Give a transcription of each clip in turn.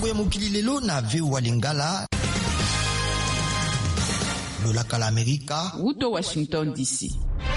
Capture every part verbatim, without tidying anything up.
ya mokili lelo na V O A Lingala. Lolaka la Amerika. Wuto Washington D C.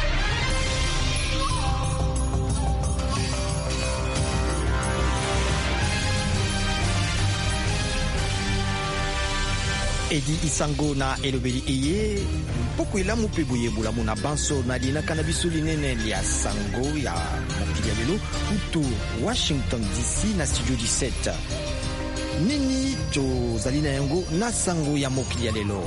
Edi Isango na elobeli eye poko elamu mpe boyebola mona banso na linaka na biso linene lia sango ya mokili ya lelo utu Washington D C na studio dix-sept. Nini tozali na yango na sango ya mokili ya lelo.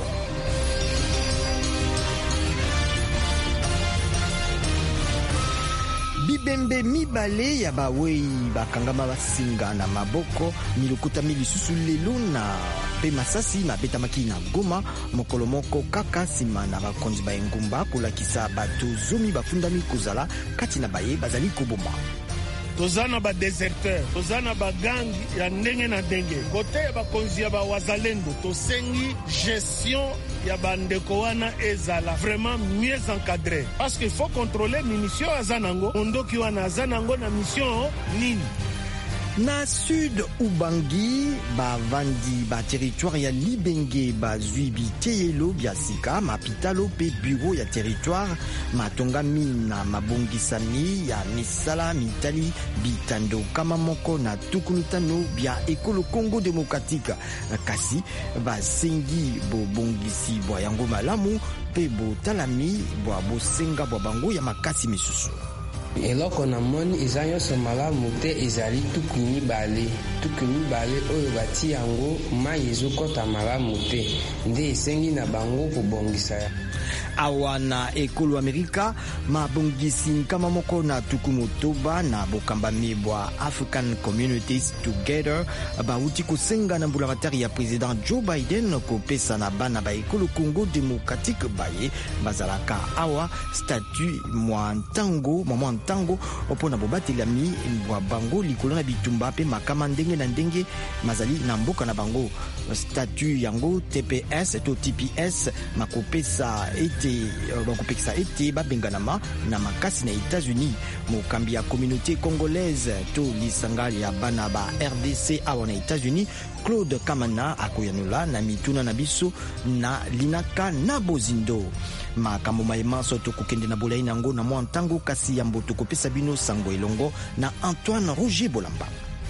Bibembe mibale ya bawei bakangama basinga na maboko milokuta milisusu lelo na pe masasi mabetamaki na Goma mokolo moko kaka nsima na bakonzi ba engumba kolakisa bato zomi bafundami kozala kati na baye bazali koboma. Tozana ba deserteur, tozana ba gangi ya ndenge na ndenge. Kote ya bakonzi ya ba wazalendo, tosengi gestion ya bandeko wana ezala vraiment mieux encadré. Parce qu'il faut contrôler munition azanango, ondoki wana azanango na mission nini. Na sud Ubangi bavandi ba territoire ya Libenge bazwi biteyelo bya sika mapitalo pe bureau ya territoire matongami na mabongisami ya misala mitali bitando kama moko na tuku mitano bya ekolo Congo Démocratique kasi basengi bobongisi bwa yango malamu pe botalami bwa bosenga bwa bango ya makasi misusu. Eloko na moni eza nyonso malamu te ezali tuku mibale tuku mibale oyo bati yango mai ezokota malamu te nde esengi na bango kobongisa ya awa na ekolo Amerika mabongisi nkama moko na tuku motoba na bokambami bwa African Communities Together bauti kosenga na mbulamatari ya president Joe Biden kopesa na bana ba ekolo Congo Démocratique baye bazalaka awa statut mwa ntango mwa ntango opona bobatelami bwa bango likolo na bitumba pe makama ndenge na ndenge mazali na mboka na bango statut yango T P S to T P S makopesa ete bakopekisa ete babenganama na makasi na États-Unis mokambi ya communauté congolaise to lisanga ya bana ba R D C awa na États-Unis Claude Kamana akoyanula na mituna na biso na linaka na bozindo makambo mayemanso tokokende na bolai nango na mwa ntango kasi ya mboto kopesa bino sango elongo na Antoine Roger Bolamba.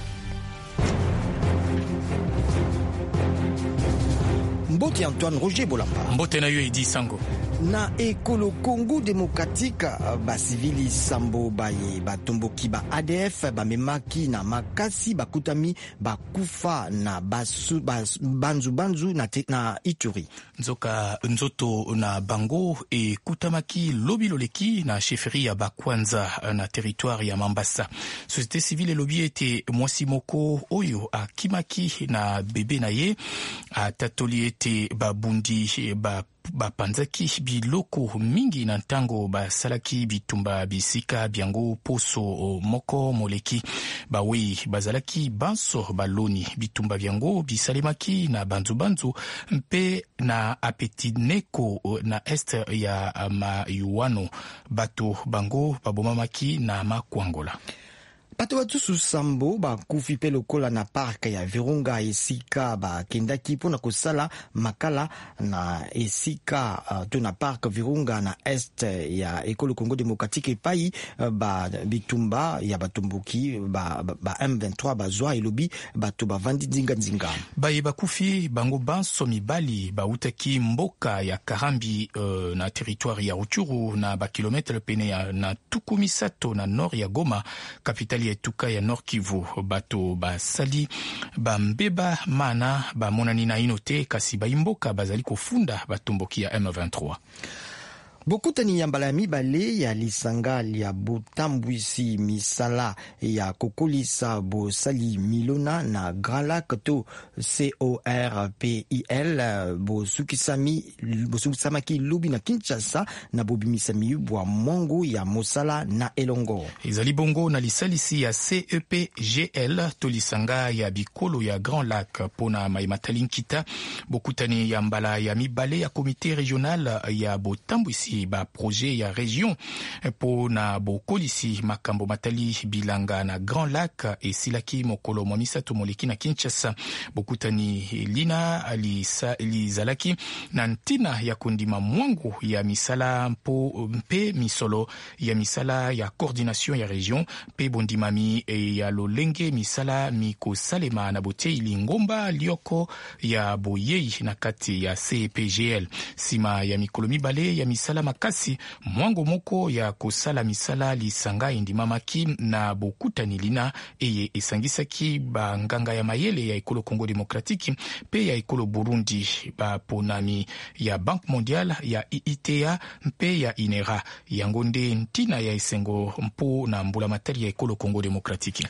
Mbote Antoine Roger Bolamba. Mbote na yo Edi Sango. Na ekolo Congo Démocratique basivili sambo baye batomboki ba A D F bamemaki na makasi bakutami bakufa na basu, bas, banzu banzu na, te, na Ituri. Nzoka nzoto na bango e kutamaki lobi loleki na chefferie ya Bakwanza na territoire ya Mambasa. Société civile lobi ete mwasi moko oyo akimaki na bebe na ye atatoli ete babundi ba bapanzaki biloko mingi na ntango basalaki bitumba bisika biango poso moko moleki bawe bazalaki banso baloni bitumba biango bisalemaki na banzu banzu mpe na apetineko na est ya mayuano bato bango babomamaki na makwangola. Bato batusu sambo bakufi pe lokola na park ya Virunga esika bakendaki mpona kosala makala na esika uh, to na park Virunga na est ya ekolo Congo Démocratique epai uh, ba bitumba ya batomboki ba, ba, ba M vingt-trois bazwa elobi bato bavandi nzinga nzinga baye bakufi bango banso mibali bautaki mboka ya Karambi uh, na territoire ya Rutshuru na bakilometre pene ya na tukumisato na nord ya Goma capitale etuka ya Nord Kivu bato basali bambeba mana bamonani na inote kasi baimboka bazali kofunda batomboki ya M vingt-trois. Bokutani ya mbala ya mibale ya lisanga ya botambwisi misala ya kokolisa bosali milona na Grand Lac to C O R P I L bosukisami bosukisamaki lubi na Kinshasa na bobimisami bwa mongo ya mosala na elongo. Ezali bongo na lisalisi ya C E P G L to lisanga ya bikolo ya Grand Lac pona maimatali nkita bokutani ya mbala ya mibale ya komite regional ya botambwisi bazalaki ba projet ya region po na bokolisi makambo matali bilanga na Grand Lac esilaki mokolo mwa misato moleki na Kinshasa. Bokutani lina alisa lizalaki na ntina ya kondima mwangu ya misala mpo mpe misolo ya misala ya coordination ya region pe bondimami ya lolenge misala mikosalema na bote ili ngomba lioko ya boyei na kati ya C P G L. Sima ya mikolo mibale ya misala makasi mwango moko ya kosala misala lisanga indimamaki na bokutani lina eye esangisaki banganga ya mayele ya ekolo Congo Demokratiki pe ya ekolo Burundi ba ponami ya Banque Mondiale ya I I T A mpe ya Inera yango nde ntina ya esengo mpo na mbula matari ya ekolo Congo Demokratiki.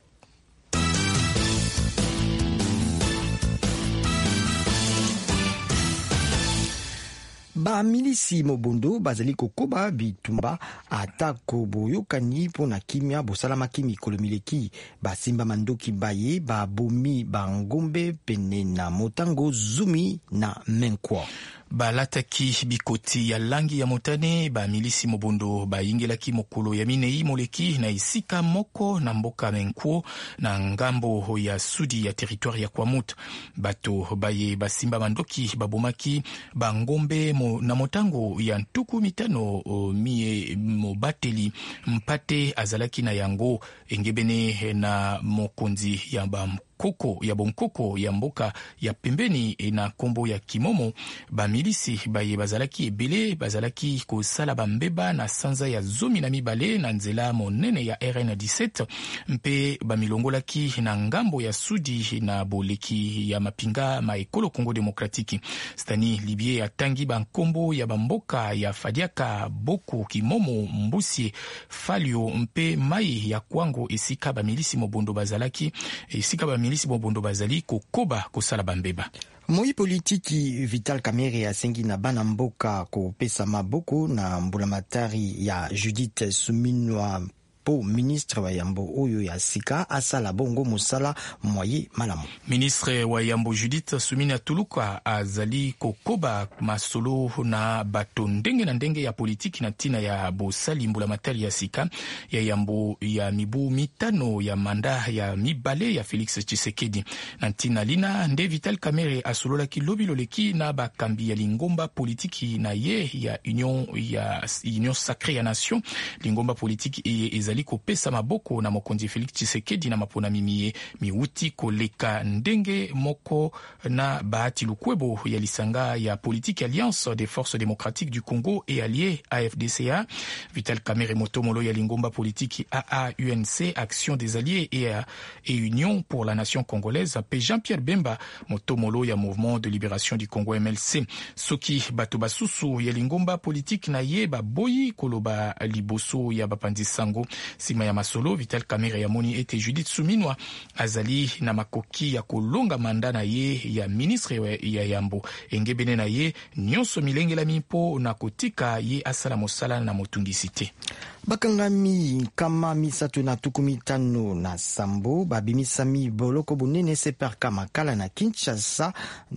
Ba milisi mobondo bazali kokoba bitumba atako boyokani pona kimia bosalamaki mikolo mileki basimba mandoki baye ba bomi bangombe pene na motango zumi na menkwa. Balataki bikoti ya langi ya motane ba milisi mobondo bayingelaki mokolo ya minei moleki na isika moko na mboka Menkuo na ngambo ya sudi ya territoire ya Kwamut. Bato baye basimba mandoki babomaki bangombe mo, na motango ya ntuku mitano o, mie mobateli mpate azalaki na yango engebene na mokonzi ya bam koko ya bonkoko ya mboka ya pembeni na kombo ya Kimomo. Ba milisi baye bazalaki ebele bazalaki kosala bambeba na sanza ya zomi na mibale na nzela monene ya R N dix-sept mpe bamilongolaki na ngambo ya sudi na boleki ya mapinga ma ekolo Congo Demokratiki. Stani Libye atangi bankombo ya bamboka ya Fadiaka, Boku, Kimomo, Mbusi, Falio mpe mai ya Kwango esika ba milisi mobondo bazalaki esika ba milisi mobondo bazali kokoba kosala bambeba. Moi politiki Vital Kamerhe asengi na bana mboka kopesa maboko na mbulamatari ya Judith Suminwa po ministre wa Yambo oyo ya sika asala bongo musala mwaye malamu. Ministre wa Yambo Judith Suminwa Tuluka azali kokoba masolo na bato ndenge na ndenge ya politiki na tina ya bosali mbulamatari ya sika ya Yambo ya mibu mitano ya manda ya mibale ya Felix Tshisekedi. Na tina lina nde Vital Kamerhe asolola ki lobiloleki na bakambi ya lingomba politiki na ye ya Union ya Union Sacrée ya Nation. Lingomba politiki eye ezali kopesa maboko na mokonzi Felix Tshisekedi na mapona mimie miuti koleka ndenge moko na Bahati Lukwebo ya lisanga ya politique Alliance des Forces Démocratiques du Congo et alliés A F D C A. Vital Kamerhe motomolo ya lingomba politique A A U N C Action des Alliés et, et Union pour la Nation Congolaise pe Jean-Pierre Bemba motomolo ya Mouvement de Libération du Congo M L C. Soki bato basusu ya lingomba politique na ye ba boyi koloba liboso ya bapandi sango. Sima ya masolo Vital Kamerhe ya moni ete Judith Suminwa azali na makoki ya kolonga manda na ye ya ministre ya Yambo engebene na ye nyonso milengela mipo na kotika ye asala mosala na motungisite. Bakangami kama misato na tukumitano na sambo babimisami boloko bunene seper kama kala na Kinshasa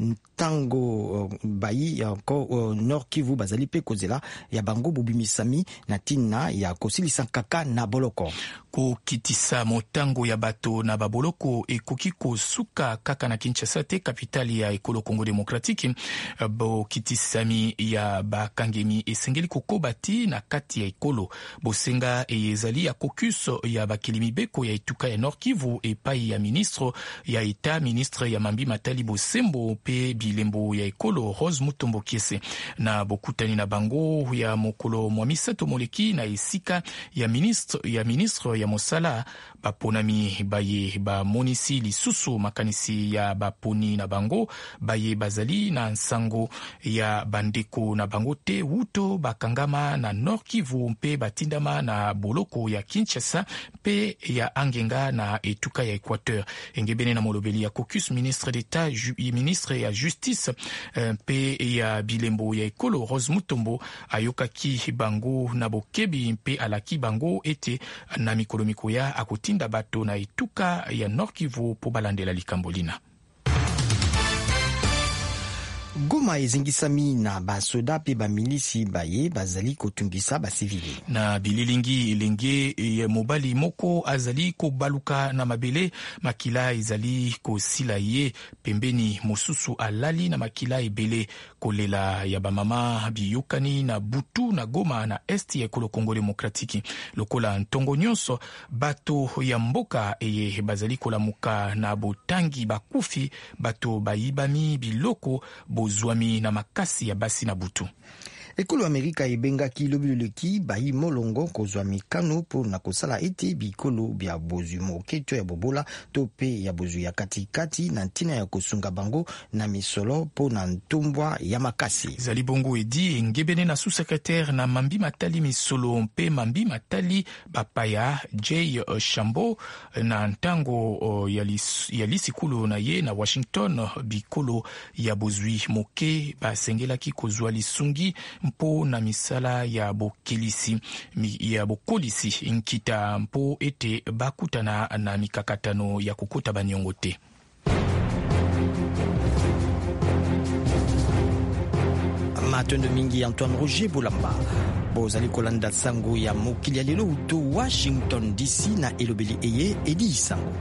ntango uh, bayi ya ko uh, Nord Kivu bazali pe kozela ya bango bubimisami na tina ya kosilisa kaka na boloko ko kitisa motango ya bato na baboloko ekoki kosuka kaka na Kinshasa te kapitali ya ekolo Congo Demokratiki. Bo kitisami ya bakangemi esengeli kokobati na kati ya ekolo bosenga ezali ya caucus ya bakilimi beko ya etuka ya Nord Kivu epai ya ministre ya eta ministre ya Mambi Matali Bosembo pe bilembo ya ekolo Rose Mutombo Kiese na bokutani na bango ya mokolo mwa misato moleki na esika ya ministre ya ministre ya mosala baponami baye ba monisi lisusu makanisi ya baponi na bango baye bazali na nsango ya bandeko na bango te wuto bakangama na Nord Kivu mpe batindama na boloko ya Kinshasa pe ya angenga na etuka ya Equateur. Engebene na molobeli ya caucus ministre d'État ministre ya justice pe ya bilembo ya ekolo Rose Mutombo ayokaki bango na bokebi mpe alaki bango ete na mikolo mikoya akotinda bato na etuka ya Nord Kivu po balandela likambolina. Goma ezingisami na basoda pe bamilisi baye bazali kotungisa basivili. Na bililingi elenge e mobali moko azali kobaluka na mabele, makila ezali kosila ye pembeni mosusu alali na makila ebele. Kolela ya bamama biyokani na butu na Goma na esti ya ekolo Kongo Demokratiki. Lokola ntongo nyonso bato ya mboka eye bazali kolamuka na botangi bakufi, bato bayibami biloko bozwami na makasi ya basi na butu. Ekolo Amerika ebengaki lobiloleki bayi molongo kozwa mikano po na kosala ete bikolo bya bozwi moketo ya bobola to pe ya bozwi ya katikati na ntina ya kosunga bango na misolo po na ntombwa ya makasi. Zali bongo edi ngebene na sous-secrétaire na Mambi Matali misolo mpe Mambi Matali bapaya Jay Shambo na ntango ya lisikulu na ye na Washington, bikolo ya bozwi moke basengelaki kozwa lisungi mpo na misala ya bokelisi ya bokolisi nkita mpo ete bakutana na mikakatano ya kukuta baniongo te. Matondo mingi Antoine Roger Bolamba bozali kolanda sango ya mokili ya lelo uto Washington D C na elobeli eye edi sango.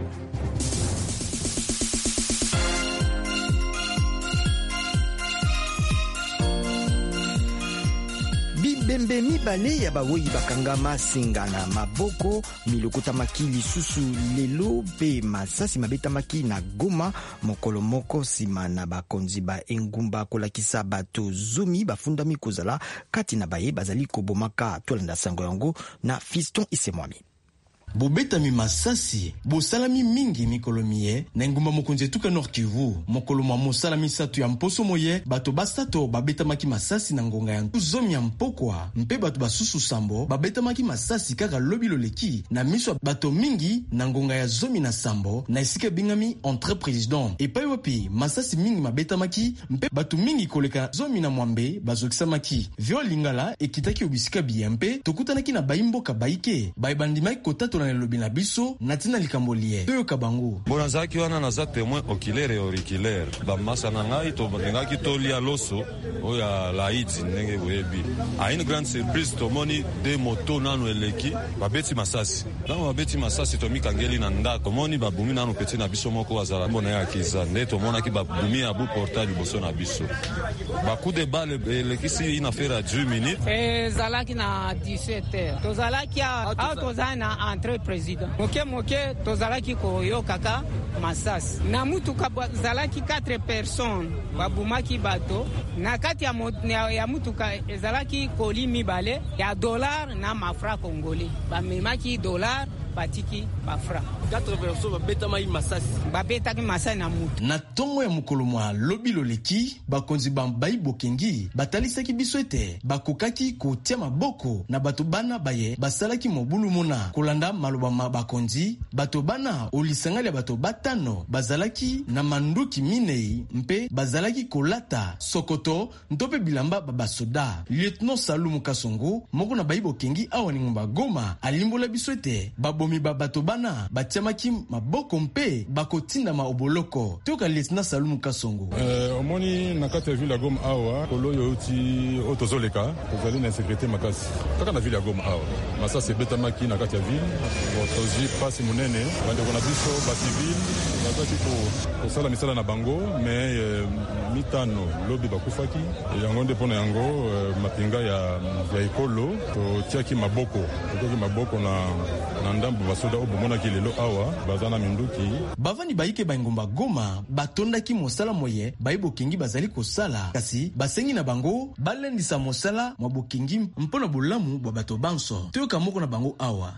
Bembe mibale ya bawoyi bakangama singana maboko milokotamaki lisusu lelo pe masasi mabetamaki na Goma mokolo moko sima na bakonzi ba engumba kolakisa bato zomi bafundami kozala kati na baye bazali kobomaka tolanda sango yango na Fiston Isemwami. Bobetami masasi bosalami mingi mikolo miye na ngumba mokonzi etuka Nord Kivu mokolo mwa mosala misato ya mposo moye bato basato babetamaki masasi na ngonga ya zomi ya mpokwa mpe bato basusu sambo babetamaki masasi kaka lobilo leki na miso bato mingi na ngonga ya zomi na sambo na esika bingami entre président epai wapi masasi mingi mabetamaki mpe bato mingi koleka zomi na mwambe bazokisamaki vio lingala ekitaki obisika biyempe tokutanaki na baimboka baike baibandimaki kotato na lobina biso natina likambolie toyo kabango bona zaki wana na za témoin oculaire et auriculaire ba masa na ngai to ngaki tolia loso oya laiti ndenge boyebi a une grande surprise to moni de moto nanu eleki babeti masasi nanu babeti masasi to mikangeli na ndako moni babumi nanu peti na biso moko azala mbona ya kiza nde to mona ki babumi abu portal liboso na biso ba coup de balle eleki si une affaire à dix minutes e zalaki na dix-sept heures to zalaki a to zana entre président moke moke tozalaki koyokaka masasi na mutuka zalaki quatre personnes babumaki bato na kati ya, ya, ya mutuka ezalaki koli mibale ya dollar na mafra congolais bamemaki dollar batiki bafra quatre personnes babetaki masasi babetaki masasi na mutu na tongo ya mokolo mwa lobilo leki bakonzi bambai bokengi batalisaki biso ete bakokaki kotia maboko na bato bana baye basalaki mobulu mona kolanda maloba ma bakonzi bato bana olisangali ya bato batano bazalaki na manduki minei mpe bazalaki kolata sokoto ntope bilamba babasoda. Lieutenant Salumu Kasongo moko na bai bokengi awa ningomba Goma alimbola biso ete bomi babato bana batiamaki maboko mpe bakotinda ma oboloko toka Lieutenant Salumu Kasongo euh omoni na kati ya ville ya Goma awa koloyo uti otozoleka tozali na sécurité makasi kaka na ville ya Goma awa masasi betamaki na kati ya ville tozi pasi munene bande kona biso ba civil bazaki ko kosala misala na bango mais euh, mitano lobi bakufaki yango nde pona yango euh, mapinga ya ya ekolo to tiaki maboko to maboko na na ndambo basoda obomona kilelo awa bazana minduki bavani baike bangomba Goma batondaki mosala moye baibokengi bazali kosala kasi basengi na bango balendisa mosala mwabokengi mpona bolamu bwa bato banso toyoka moko na bango awa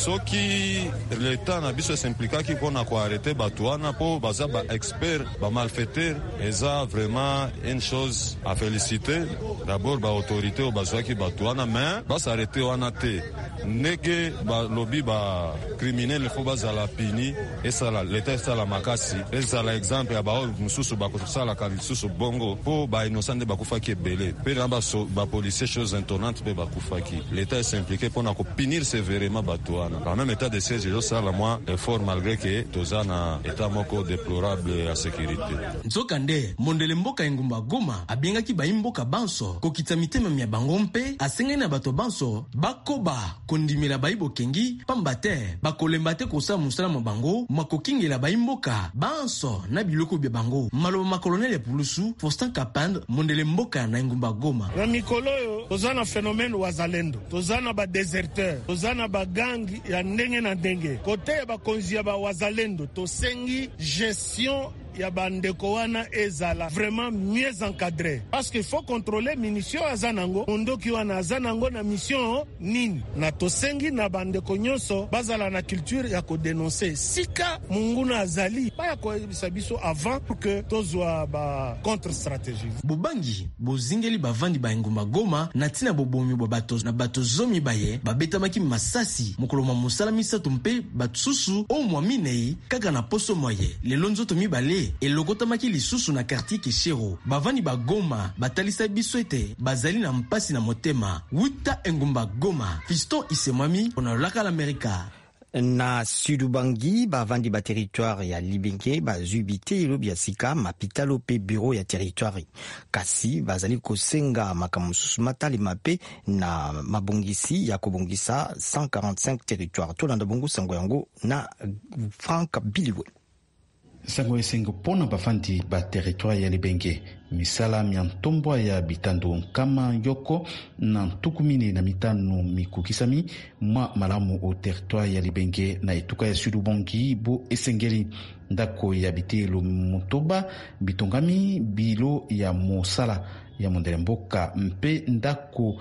soki l'État na biso s'impliquaki pona ko arrêter bato wana po baza ba expert ba malfaiteur eza vraiment une chose à féliciter d'abord ba autorité o bazaki bato wana mais ba s'arrêter wana te nege ba lobby ba ba criminel faut bazala pini esala l'État esala makasi esala exemple ya ba mususu bakosala ka lisusu bongo po ba innocent bakufaki ebele pe na ba ba policier chose étonnante pe bakufaki l'État est impliqué pour na ko punir sévèrement batoana quand même état de siège yo sala moi effort malgré que tozana état moko déplorable à sécurité nzokande mondele mboka engumba Goma abengaki ba imboka banso kokita mitema mya bango mpe asengeni na bato banso bakoba kondimela baibo kengi pambate bakolemba te kosa musala mo bango makokingela ba imboka banso na biloko bya bango maloba makolonel Pulusu Faustin Kapand mondele mboka na engumba Goma na mikolo yo tozana phénomène wazalendo tozana ba déserteur tozana ba gangi ya ndenge na ndenge kote ba konzia ba wazalendo tosengi gestion ya bandeko wana ezala vraiment mieux encadré parce qu'il faut contrôler munition azanango ondoki wana azanango na mission nini na tosengi na bandeko nyonso bazala na culture ya ko dénoncer sika munguna azali ba ko bisabiso avant pour que tozwa ba contre stratégie bobangi bozingeli bavandi ba engumba Goma na tina bobomi bo bato na bato zomi baye babetamaki masasi mokoloma musala misato mpe batsusu o mwaminei kaka na poso moye lelo nzoto mibale elokotamaki lisusu na quartier Kishero bavani ba Goma batalisa biso ete bazali na mpasi na motema wuta engumba Goma Fiston Isemwami ona laka l'Amerika na Sudubangi bavandi ba territoire ya Libenge bazubite ilobi ya sika mapitalo pe bureau ya territoire kasi bazali kosenga makamususu matali mape na mabongisi ya kobongisa cent quarante-cinq territoire tolanda bongo sango yango na Frank Biliwe sango esengo pona bafandi ba territoire ya Libenge misala miantombwa ya bitando nkama yoko na ntukumini na mitano mikukisami mwa malamu o territoire ya Libenge na etuka ya Sudubongi bo esengeli ndako ya bitelo mutoba bitongami bilo ya mosala ya mondele mboka mpe ndako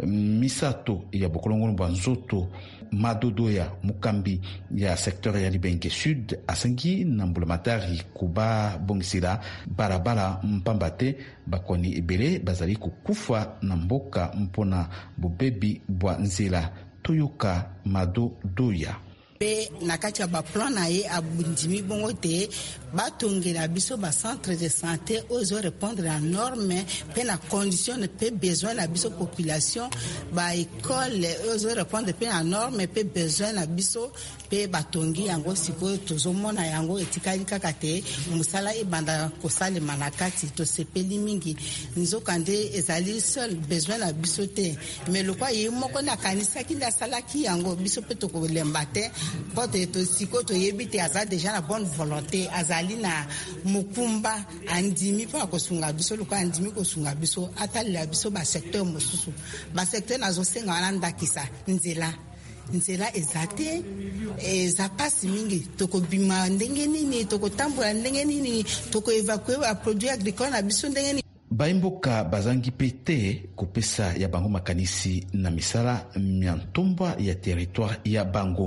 misato ya bokolongo bwa nzoto madodo ya mukambi ya secteur ya Libenge Sud asengi na mbulamatari kuba bongisila barabara mpambate bakoni ebele bazali kukufa na mboka mpona bobebi bwa nzela toyoka madodo ya pe na kati ya baplan na ye abundimi bongo te batongela biso ba centre de santé ozo répondre à norme pe na condition pe besoin na biso population ba école ozo répondre pe à norme pe besoin na biso pe batongi yango siko tozomona yango etikali kaka te musala ebanda kosalema na kati to sepeli mingi nzokande ezali seul besoin na biso te mais lokwa ye moko na kanisa kinda salaki yango biso pe to kolemba te pote to siko to yebite aza déjà na bonne volonté azali na mukumba andimi pa kosunga biso lokwa andimi kosunga biso atali biso ba secteur mosusu ba secteur nazo senga wana ndakisa nzela nzela ezate eza pasi mingi tokobima ndenge nini tokotambola ndenge nini toko evacuer ba produit agricole na biso ndenge nini baimboka bazangi pete kopesa ya bango makanisi na misala miantombwa ya territoire ya bango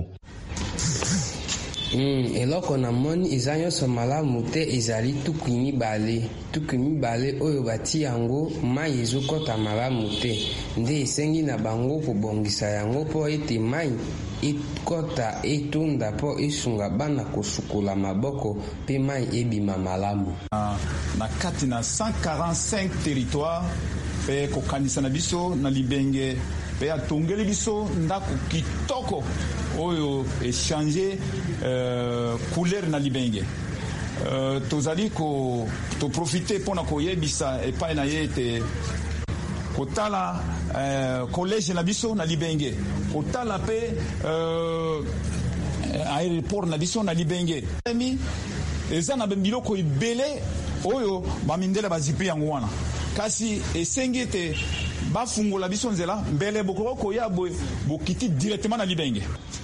Mm, eloko na moni eza nyonso malamu te ezali tuku mibale tuku mibale oyo bati yango mai ezokɔta malamu te nde esengi na bango kobongisa yango mpo ete mai ekɔta etunda mpo esunga bana kosukola maboko mpe mai ebima malamu na, na kati na cent quarante-cinq territoire mpe kokanisa na biso na Libenge mpe atongeli biso ndako kitoko oyo echange uh, couleur na Libenge uh, tozali ko to profiter pona koyebisa epai na ye ete kotala uh, collège na biso na Libenge kotala pe uh, aéroport na biso na Libenge emi eza na biloko ebele oyo bamindele bazipi yango wana kasi esengi ete bafungola biso nzela mbele bokoko koya bokiti directement na Libenge.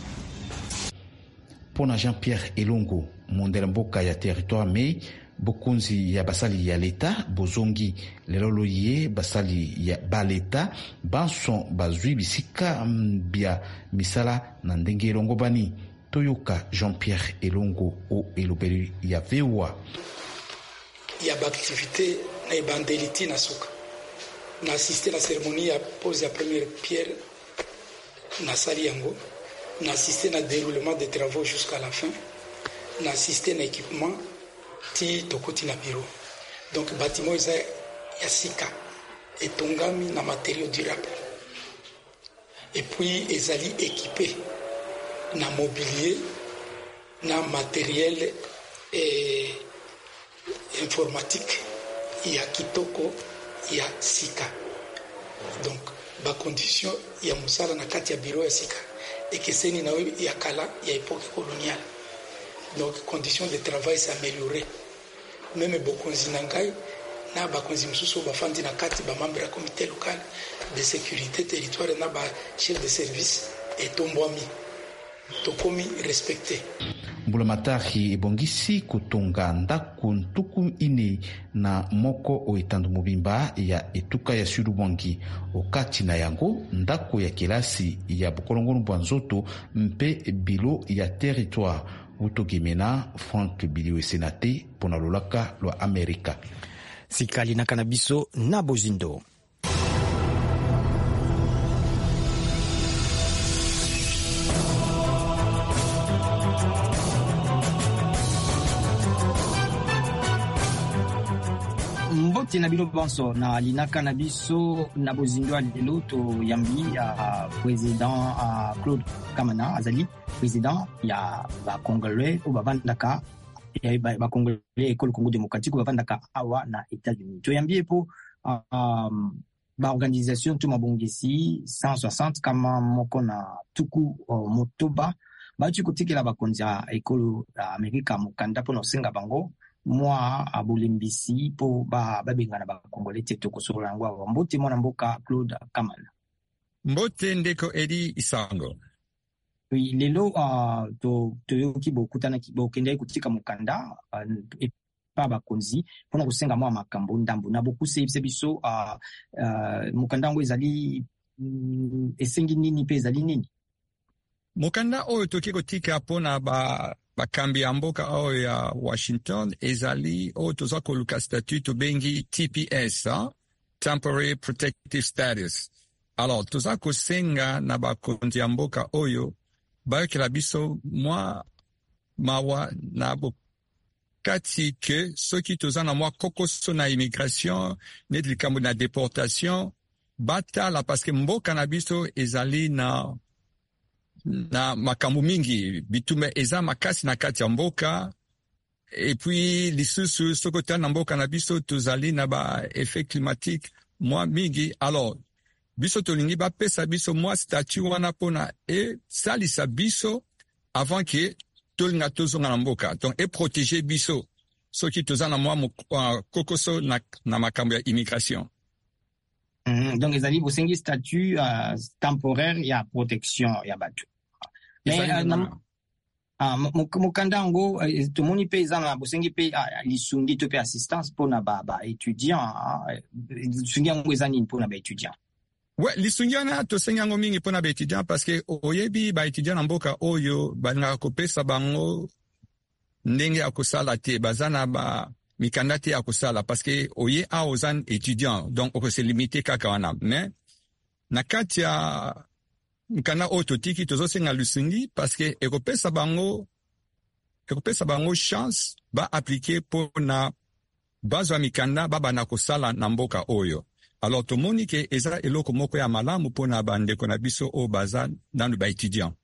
Pona Jean-Pierre Elongo mondela mboka ya territoire mei bokonzi ya basali ya leta bozongi lelolo ye basali ya baleta banson bazwi bisika bia misala na ndenge elongo bani toyoka Jean-Pierre Elongo o elobeli ya vewa ya baaktivité na ebandeliti na soka na assisté la cérémonie ya pose ya première pierre na sali yango na assisté na déroulement des travaux jusqu'à la fin, na assisté na équipement ti tokoti na bureau. Donc bâtiment eza ya sika etongami na matériaux durables. Et puis ezali équipé na mobilier na matériel et informatique ya kitoko ya sika. Donc ba condition ya musala na kati ya bureau ya sika ekeseni na ya kala ya époque coloniale. Donc conditions de travail s'améliorer. Même bokonzi nangai na bakonzi mususu bafandi na kati ba membre ya comité local de sécurité territoire na ba chef de service etombwami tokomi respecté. Mbulamatari ebongisi kutunga ndaku ntuku ine na moko oetandu mobimba ya etuka ya Sud Ubangi. Okati na yango ndaku ya kelasi ya Bukolongolo bwa Nzoto mpe bilo ya territoire. Utogemena Frank Bilio Senate pona lolaka lwa Amerika. Sikali na kanabiso na bozindo. Mbote na bino banso na linaka na biso na bozindo lelo to yambi ya président Claude Kamana azali président ya ba Congolais ou bavandaka ya ba Congolais école Congo démocratique ou bavandaka awa na États-Unis. To yambi po um, ba organisation to mabongisi cent soixante kama moko na tuku uh, motoba ba chikotikela ba konza école Amerika mukanda po no senga bango moi abolimbisi po ba babengana ba Congolais teto kosola ngwa mbote mwana mboka Claude Kamana. Mbote ndeko Edi Isango. Oui, lelo uh, to to yoki bokutana bokende kutika mukanda uh, e pa bakonzi pona kusenga mwa makambo ndambo na bokuse biso uh, uh, mukanda ngo ezali mm, esengi nini pe ezali nini mukanda oyo toki kotika pona ba bakambi ya mboka oyo ya Washington ezali oyo toza koluka statut to bengi T P S, hein? Temporary Protective Status. Alors toza kosenga na bakonzi ya mboka oyo bayokela biso mwa mawa na bokati ke soki toza na mwa kokoso na immigration neti likambo na deportation batala paske mboka na biso ezali na na makambo mingi bitume eza makasi na kati ya mboka et puis lisusu sokota na mboka na biso tozali na ba effet climatique mwa mingi. Alors biso tolingi bapesa biso mwa statut wana pona e salisa biso avant que tolinga tozonga na mboka donc e protéger biso soki toza na mwa uh, kokoso na, na makambo ya immigration. Mm-hmm. Donc ezali bosengi statut uh, temporaire ya protection ya batu. Mais uh, mukanda ngo tomoni pe eza na bosengi pe lisungi to pe assistance pona ba ba étudiant lisungi ngo eza nini pona ba étudiant. Ouais, lisungi wana tosengi ngo mingi pona ba étudiant parce que oyebi ba étudiant na mboka oyo balinga kopesa bango ndenge ya kosala te bazana ba mikanda te ya kosala parce que oye a ozan étudiant donc on se limiter kaka wana mais na kati ya mikanda oyo totiki tozosenga lisungi parce que ekopesa bango ekopesa bango chance ba appliquer pona bazwa mikanda babana kosala na mboka oyo. Alors tomoni ke eza eloko moko ya malamu pona bandeko na biso o baza nanu ba étudiant.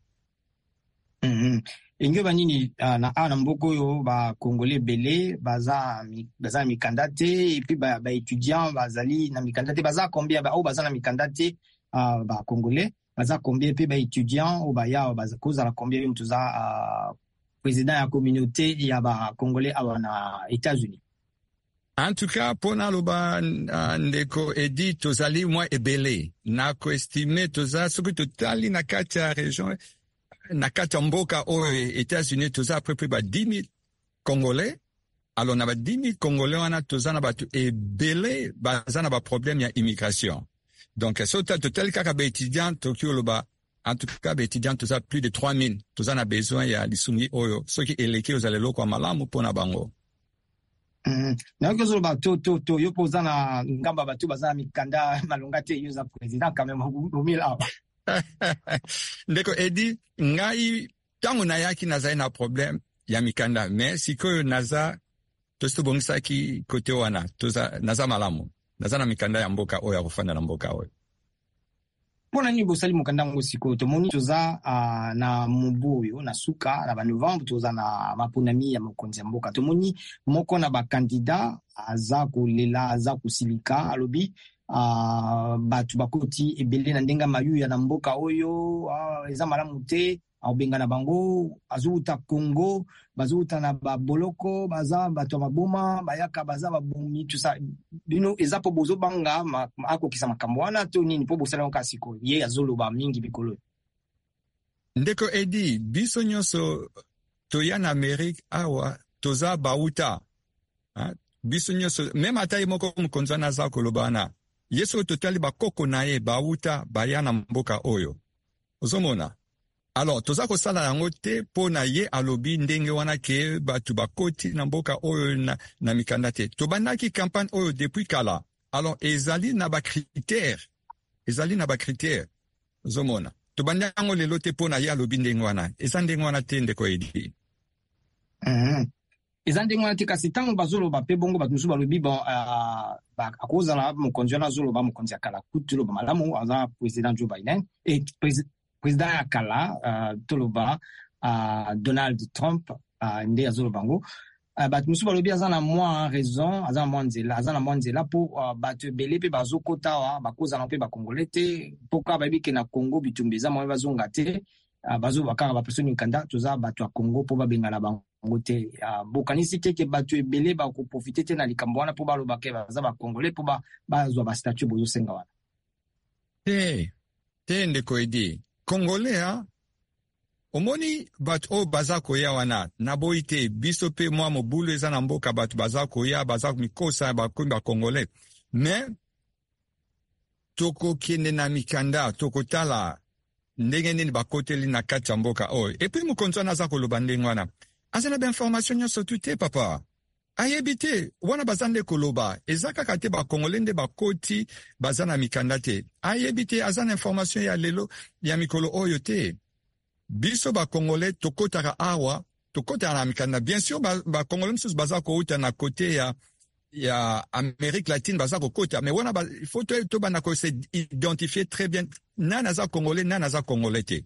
Mhm. Ingo banini uh, na ana mboko yo ba Congolais belé baza baza mikanda te et puis ba, ba étudiant bazali na mikanda te baza combien ba o baza na mikanda te uh, ba Congolais baza combien pe ba étudiant o ba ya baza koza la combien mtuza uh, président ya communauté ya ba Congolais awa na États-Unis. En tout cas, pona loba ndeko Edi tozali mwa ebele na ko estime toza soki totali na kati ya region na kati ya mboka oyo États-Unis toza à peu près ba dix mille Congolais. Alors na ba dix mille Congolais wana toza na batu ebele baza na ba problème ya immigration. Donc so total kaka ba étudiant tokyo loba en tout cas ba étudiant toza plus de trois mille toza na besoin ya lisungi oyo soki eleki ozalelo kwa malamu pona bango. Mm. Na kozo ba to to to yo poza na ngamba batu baza mikanda malonga te yo za président quand même au mille ans. ndeko Edi ngai tango nayaki nazali na problème ya mikanda mais sikoyo naza tosi tobongisaki kote wana toza naza malamu naza na mikanda ya mboka oyo ya kofanda na mboka oyo. Mpona nini bosali mokanda yango sikoyo tomoni toza uh, na mobu oyo na suka na banovembre toza na maponami ya mokonzi ya mboka tomoni moko na bakandida aza kolela aza kosilika alobi uh, bato bakoti ebele na ndenga mayuya na mboka oyo uh, eza malamu te aobenga na bango azouta Congo bazouta na baboloko baza bato ya maboma bayaka baza babomi tusa bino eza po bozobanga ma, akokisa makambo wana to nini po bosala yango siko ye azoloba mingi bikolo. Ndeko Edi biso nyonso toya na Amerique awa toza bauta ha? Biso nyonso meme ata ye moko mokonzi wana aza koloba wana yeso totali bakoko na ye bauta baya na mboka oyo ozomona. Alors toza kosala yango te po na ye alobi ndenge wana ke batu bakoti na mboka oyo na, na mikanda te. Tobandaki campagne oyo depuis kala. Alors ezali na ba critère. Ezali na ba critère. Zomona. Tobandaki yango lelo te po na ye alobi ndenge wana. Eza ndenge wana te ndeko Edi. Mhm. Eza ndenge wana te kasi tango bazoloba pe bongo batu musu balobi bon uh, ba akozala mokonzi wana azoloba mokonzi ya kala kutu loba malamu aza président Joe Biden et président président ya kala uh, toloba uh, Donald Trump uh, nde azoloba ngo uh, bato musu balobi aza na mwa raison aza na mwa nzela aza na mwa nzela po uh, bato ebele mpe bazokota wa bakozala mpe bakongole te mpoka bayebi ke na Congo bitumba eza mwa bazonga te uh, bazoba kaka bapersoni mikanda toza bato ya Congo po babenga na bango te uh, bokanisi te ke bato ebele bakoprofite te na likambo wana po baloba ke baza bakongole po bazwa bastatue bozosenga wana te te ndeko Edi Congolais, omoni bat o bazako ya wana naboyi te biso pe mwa mobulu eza na mboka bat bazako ya bazako mikosa bakomi ba Congolais mais toko kende na mikanda toko tala ndenge nini bakoteli na kati ya mboka oyo et puis mokonzi wana aza koloba ndenge wana aza na bainformation nyonso tu te papa ayebi te wana baza nde koloba eza kaka te bakongole nde bakoti baza na mikanda te ayebi te aza na information ya lelo ya mikolo oyo te biso bakongole tokotaka awa tokotaka na mikanda bien sûr bakongole mosusu baza kouta na kote ya ya Amérique latine baza kokota mais wana il faut tobanda ko se identifier très bien nani aza kongole nani aza kongole te.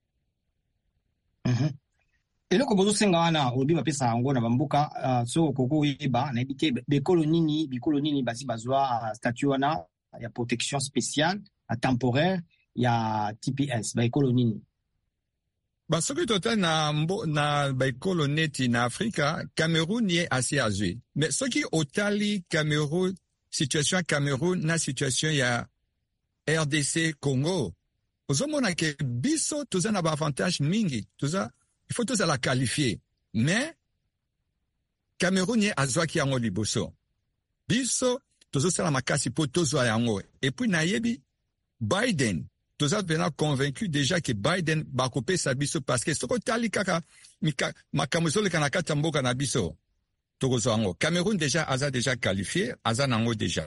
Mhm. Eloko bozosenga wana olobi bapesa yango na bamboka uh, so koko yeba nayebi te bekolo nini bikolo nini basi bazwa uh, statut wana ya protection spéciale uh, temporaire ya T P S baekolo nini basoki total na mbo, na baekolo neti na Afrika Cameroun ye asi azwi mais soki otali Cameroun situation ya Cameroun na situation ya R D C Congo ozomona ke biso toza na ba avantage mingi toza il faut tous la qualifier. Mais, Cameroun y azwaki yango liboso. Biso, tozo sala makasi po tozo yango. Et puis, nayebi, Biden, toza vena convaincu déjà que Biden ba kopé sa biso parce que soko tali kaka, makamuzole kanakata mboka na biso. Tozo yango. Cameroun déjà, aza déjà qualifié, aza nango déjà.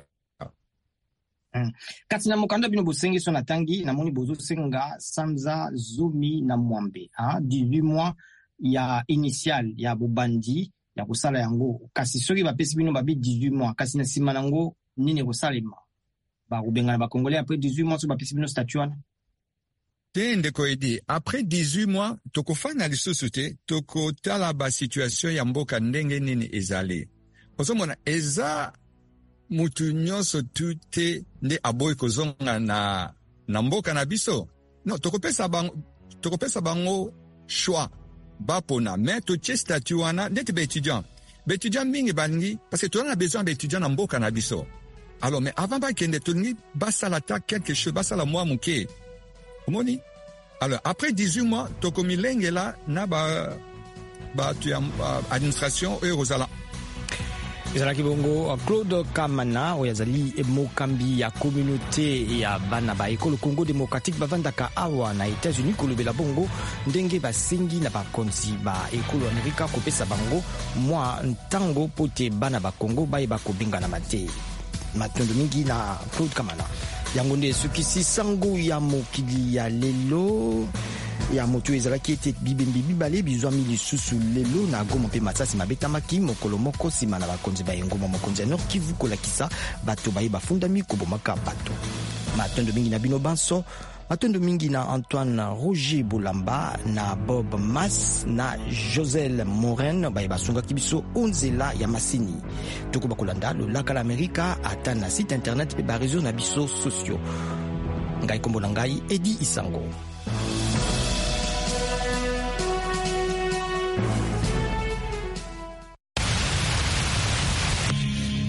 Hmm. Kati na mokanda bino bosengi so na tangi na moni bozo senga Samza Zumi na Mwambe ah dix-huit mois ya initial ya bobandi ya kusala yango kasi soki bapesi bino babi dix-huit mois kasi na sima nango nini kosalema ba kubenga ba Congolais après dix-huit mois so bapesi bino statut wana te ndeko Edi après dix-huit mois tokofana lisusu te toko tala ba situation ya mboka ndenge nini ezali osomona eza mutu nyonso tu te nde aboyi kozonga na, na mboka na biso. Non, tokopesa bango, tokopesa bango choix bapona, mais totie statut wana ndeti ba étudiant. Ba étudiant mingi balingi, parce que toza na besoin ba étudiant na mboka na biso. Alors, mais avant ba kende tolingi basala ta quelque chose, basala mwa muke. Omoni? Alors, après dix-huit mois, tokomi lengela na ba ba tu administration oyo kozala ezalaki bongo Claude Kamana oyo azali mokambi ya communauté ya bana ba ekolo Congo démocratique bavandaka awa na États-Unis kolobela bongo ndenge basengi na bakonzi ba ekolo Amerika kopesa bango mwa ntango pote bana ba Congo bayeba kobinga na mate matondo mingi na Claude Kamana. yango nde sukisi sango ya mokili ya lelo ya moto ezalaki ete bibembe bibale bizwami lisusu lelo na Goma mpe Masasi mabetamaki mokolo moko nsima na bakonzi ba engoma mokonzi ya Nord Kivu kolakisa bato baye bafundami kobomaka bato. Matondo mingi na bino banso, matondo mingi na Antoine Roger Bolamba na Bob Mas na Josel Moren baye basungaki biso onzela ya masini. Toko bakolanda lolaka la Amerika ata na site internet pe ba réseau na biso sociaux. Ngai kombo na ngai Edi Isango.